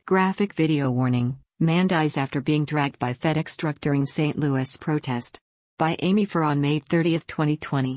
Graphic video warning: man dies after being dragged by FedEx truck during St. Louis protest. By Amy Farr on May 30, 2020.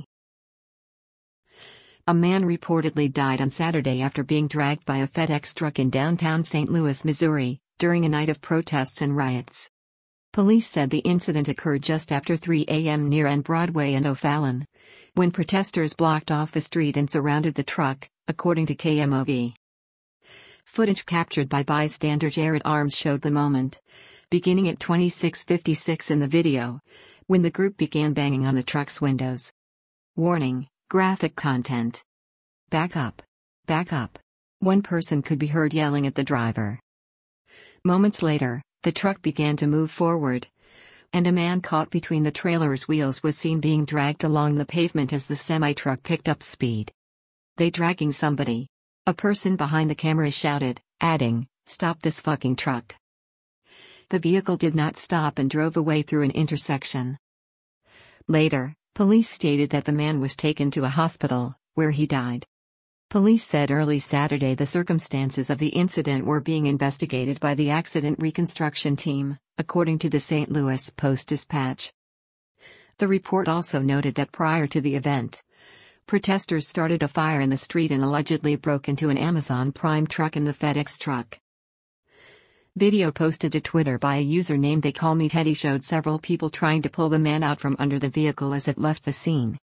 A man reportedly died on Saturday after being dragged by a FedEx truck in downtown St. Louis, Missouri, during a night of protests and riots. Police said the incident occurred just after 3 a.m. near N Broadway and O'Fallon, when protesters blocked off the street and surrounded the truck, according to KMOV. Footage captured by bystander Jared Arms showed the moment, beginning at 26:56 in the video, when the group began banging on the truck's windows. Warning: graphic content. Back up. Back up. One person could be heard yelling at the driver. Moments later, the truck began to move forward, and a man caught between the trailer's wheels was seen being dragged along the pavement as the semi-truck picked up speed. "They dragging somebody," a person behind the camera shouted, adding, "Stop this fucking truck." The vehicle did not stop and drove away through an intersection. Later, police stated that the man was taken to a hospital, where he died. Police said early Saturday the circumstances of the incident were being investigated by the accident reconstruction team, according to the St. Louis Post-Dispatch. The report also noted that prior to the event, protesters started a fire in the street and allegedly broke into an Amazon Prime truck and the FedEx truck. Video posted to Twitter by a user named They Call Me Teddy showed several people trying to pull the man out from under the vehicle as it left the scene.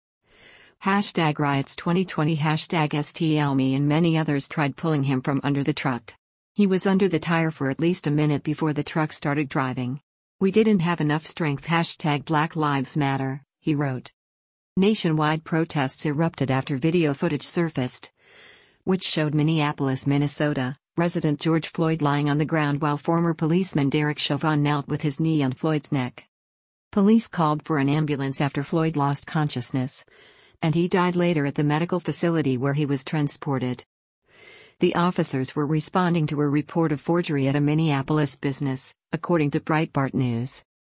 #riots 2020 #STLMe and many others tried pulling him from under the truck. He was under the tire for at least a minute before the truck started driving. "We didn't have enough strength #Black Lives Matter," he wrote. Nationwide protests erupted after video footage surfaced, which showed Minneapolis, Minnesota, resident George Floyd lying on the ground while former policeman Derek Chauvin knelt with his knee on Floyd's neck. Police called for an ambulance after Floyd lost consciousness, and he died later at the medical facility where he was transported. The officers were responding to a report of forgery at a Minneapolis business, according to Breitbart News.